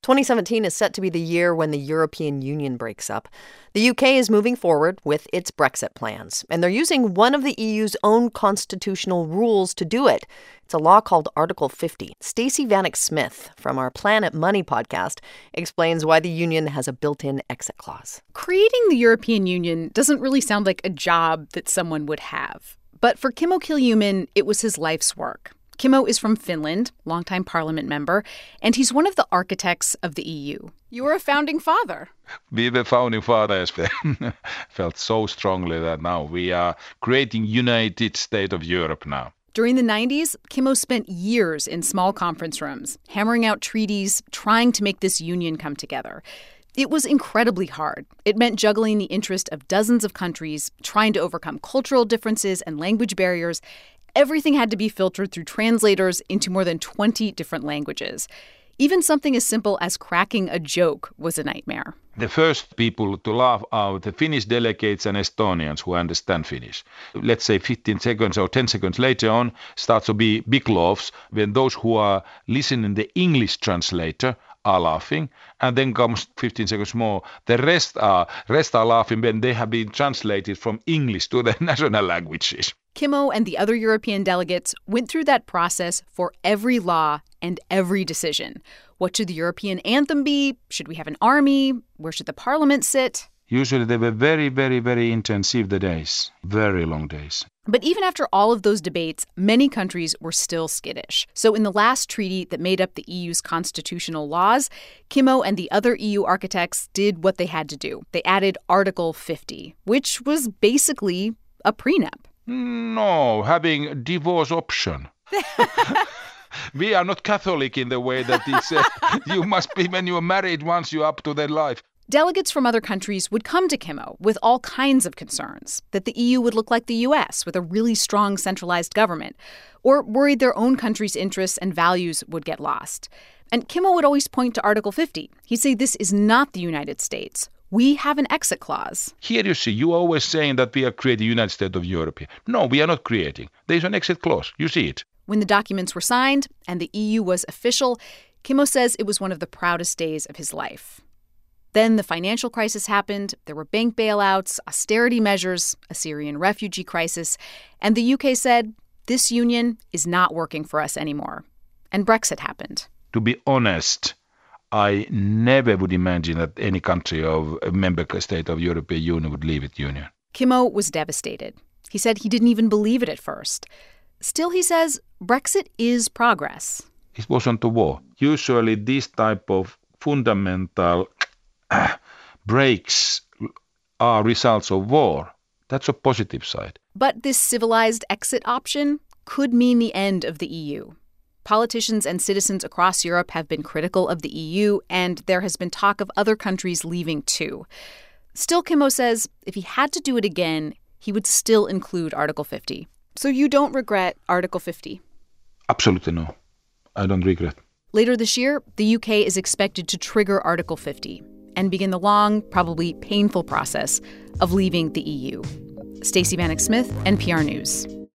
2017 is set to be the year when the European Union breaks up. The UK is moving forward with its Brexit plans, and they're using one of the EU's own constitutional rules to do it. It's a law called Article 50. Stacey Vanek Smith from our Planet Money podcast explains why the union has a built-in exit clause. Creating the European Union doesn't really sound like a job that someone would have. But for Kimmo Kiljunen, it was his life's work. Kimmo is from Finland, longtime parliament member, and he's one of the architects of the EU. You were a founding father. We were founding fathers. Felt so strongly that now we are creating United States of Europe now. During the 90s, Kimmo spent years in small conference rooms, hammering out treaties, trying to make this union come together. It was incredibly hard. It meant juggling the interest of dozens of countries, trying to overcome cultural differences and language barriers. Everything had to be filtered through translators into more than 20 different languages. Even something as simple as cracking a joke was a nightmare. The first people to laugh are the Finnish delegates and Estonians who understand Finnish. Let's say 15 seconds or 10 seconds later on starts to be big laughs when those who are listening the English translator are laughing, and then comes 15 seconds more. The rest are laughing when they have been translated from English to the national languages. Kimmo and the other European delegates went through that process for every law and every decision. What should the European anthem be? Should we have an army? Where should the parliament sit? Usually they were very, very, very intensive, the days. Very long days. But even after all of those debates, many countries were still skittish. So in the last treaty that made up the EU's constitutional laws, Kimmo and the other EU architects did what they had to do. They added Article 50, which was basically a prenup. No, having divorce option. We are not Catholic in the way that it's you must be, when you are married once, you're up to their life. Delegates from other countries would come to Kimmo with all kinds of concerns, that the EU would look like the U.S. with a really strong centralized government, or worried their own country's interests and values would get lost. And Kimmo would always point to Article 50. He'd say this is not the United States. We have an exit clause. Here you see, you are always saying that we are creating the United States of Europe. No, we are not creating. There is an exit clause. You see it. When the documents were signed and the EU was official, Kimmo says it was one of the proudest days of his life. Then the financial crisis happened. There were bank bailouts, austerity measures, a Syrian refugee crisis, and the UK said, this union is not working for us anymore. And Brexit happened. To be honest, I never would imagine that any country of a member state of the European Union would leave the union. Kimmo was devastated. He said he didn't even believe it at first. Still, he says, Brexit is progress. It wasn't a war. Usually this type of fundamental breaks are results of war. That's a positive side. But this civilized exit option could mean the end of the EU. Politicians and citizens across Europe have been critical of the EU, and there has been talk of other countries leaving too. Still, Kimmo says if he had to do it again, he would still include Article 50. So you don't regret Article 50? Absolutely no. I don't regret. Later this year, the UK is expected to trigger Article 50 and begin the long, probably painful process of leaving the EU. Stacey Vanek Smith, NPR News.